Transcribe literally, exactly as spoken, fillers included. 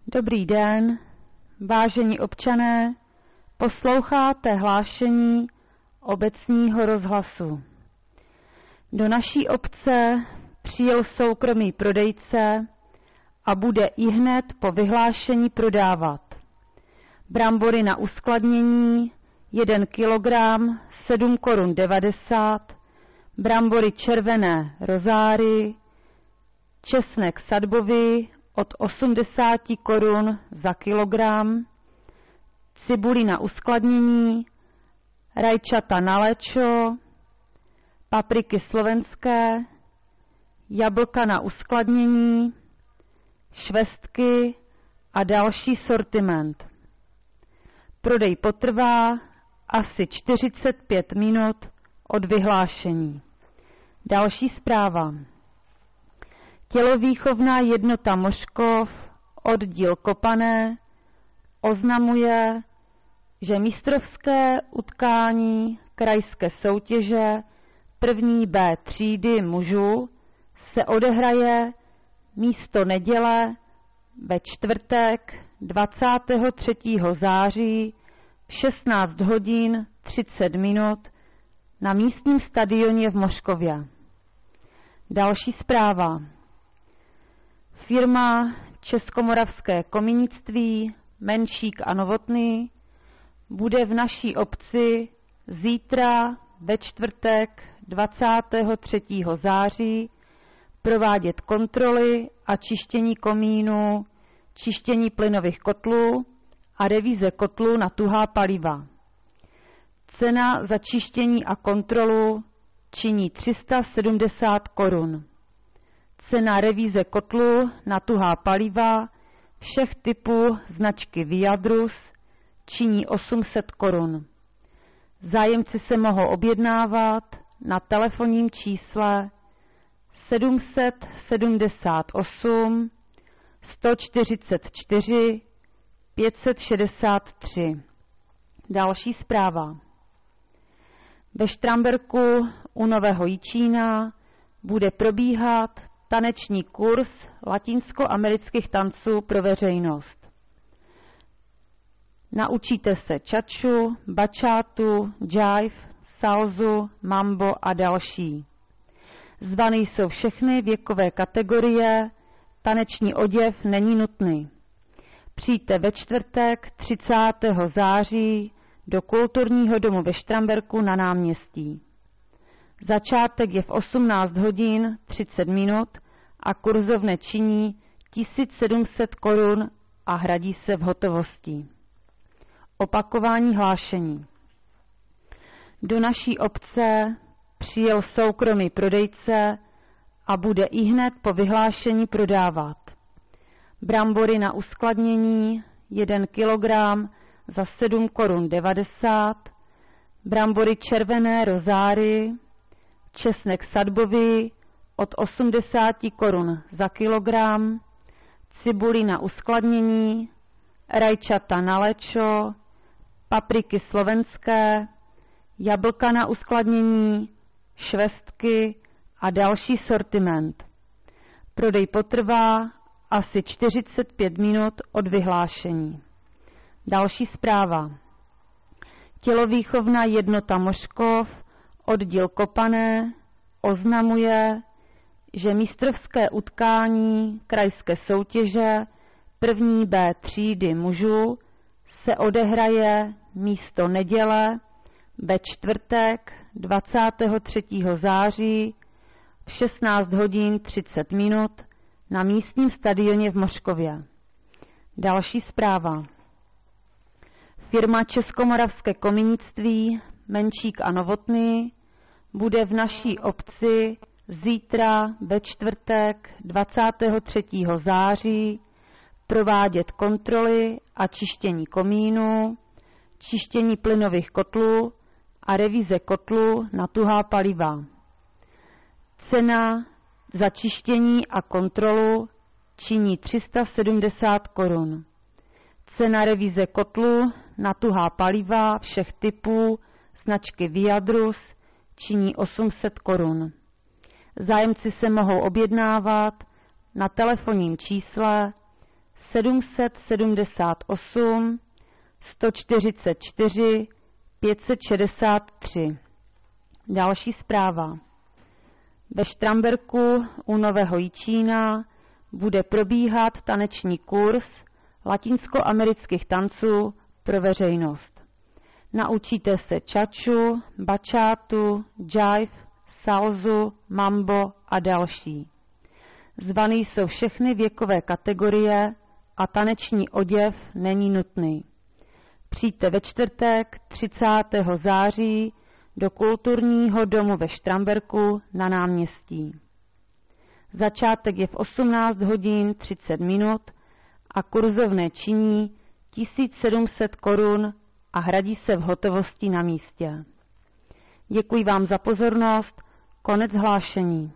Dobrý den, vážení občané, posloucháte hlášení obecního rozhlasu. Do naší obce přijel soukromý prodejce a bude ihned po vyhlášení prodávat brambory na uskladnění jeden kilogram sedm korun devadesát, brambory červené rozáry, česnek sadbový od osmdesát korun za kilogram, cibuli na uskladnění, rajčata na léčo, papriky slovenské, jablka na uskladnění, švestky a další sortiment. Prodej potrvá asi čtyřicet pět minut od vyhlášení. Další zpráva. Tělovýchovná jednota Moškov, oddíl Kopané, oznamuje, že mistrovské utkání krajské soutěže první B třídy mužů se odehraje místo neděle ve čtvrtek dvacátého třetího září v šestnáct hodin třicet minut na místním stadioně v Moškově. Další zpráva. Firma Českomoravské kominictví Menšík a Novotný bude v naší obci zítra ve čtvrtek dvacátého třetího září provádět kontroly a čištění komínů, čištění plynových kotlů a revize kotlů na tuhá paliva. Cena za čištění a kontrolu činí tři sta sedmdesát korun. Cena revize kotlu na tuhá paliva všech typů značky Viadrus činí osm set korun. Zájemci se mohou objednávat na telefonním čísle sedm set sedmdesát osm sto čtyřicet čtyři pět set šedesát tři. Další zpráva. Ve Štramberku u Nového Jičína bude probíhat taneční kurz latinskoamerických tanců pro veřejnost. Naučíte se čaču, bačátu, jive, salzu, mambo a další. Zvané jsou všechny věkové kategorie, taneční oděv není nutný. Přijďte ve čtvrtek třicátého září do kulturního domu ve Štramberku na náměstí. Začátek je v osmnáct hodin třicet minut a kurzovné činí tisíc sedm set korun a hradí se v hotovosti. Opakování hlášení. Do naší obce přijel soukromý prodejce a bude ihned po vyhlášení prodávat brambory na uskladnění jeden kilogram za sedm korun devadesát, brambory červené rozáry, česnek sadbový od osmdesát korun za kilogram, cibuli na uskladnění, rajčata na léčo, papriky slovenské, jablka na uskladnění, švestky a další sortiment. Prodej potrvá asi čtyřicet pět minut od vyhlášení. Další zpráva. Tělovýchovná jednota Moškov, oddíl Kopané, oznamuje, že mistrovské utkání krajské soutěže první B třídy mužů se odehraje místo neděle ve čtvrtek dvacátého třetího září v šestnáct hodin třicet minut na místním stadioně v Moškově. Další zpráva. Firma Českomoravské kominictví Menšík a Novotný bude v naší obci zítra ve čtvrtek dvacátého třetího září provádět kontroly a čištění komínů, čištění plynových kotlů a revize kotlů na tuhá paliva. Cena za čištění a kontrolu činí tři sta sedmdesát korun. Cena revize kotlu na tuhá paliva všech typů značky Viadrus činí osm set korun. Zájemci se mohou objednávat na telefonním čísle sedm set sedmdesát osm sto čtyřicet čtyři pět set šedesát tři. Další zpráva. Ve Štramberku u Nového Jičína bude probíhat taneční kurz latinskoamerických tanců pro veřejnost. Naučíte se čaču, bačátu, jive, salzu, mambo a další. Zvaný jsou všechny věkové kategorie a taneční oděv není nutný. Přijďte ve čtvrtek třicátého září do Kulturního domu ve Štramberku na náměstí. Začátek je v osmnáct hodin třicet minut a kurzovné činí tisíc sedm set korun a hradí se v hotovosti na místě. Děkuji vám za pozornost, konec hlášení.